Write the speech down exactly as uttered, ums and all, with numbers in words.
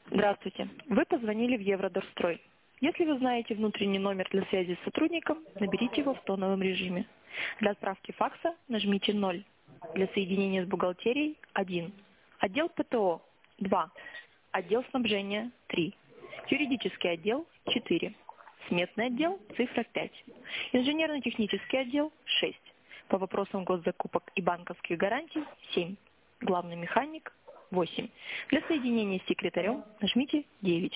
Здравствуйте. Вы позвонили в Евродорстрой. Если вы знаете внутренний номер для связи с сотрудником, наберите его в тоновом режиме. Для отправки факса нажмите ноль. Для соединения с бухгалтерией– один. Отдел ПТО– два. Отдел снабжения– три. Юридический отдел– четыре. Сметный отдел– цифра пять. Инженерно-технический отдел– шесть. По вопросам госзакупок и банковских гарантий– семь. Главный механик– восемь. Для соединения с секретарем нажмите девять.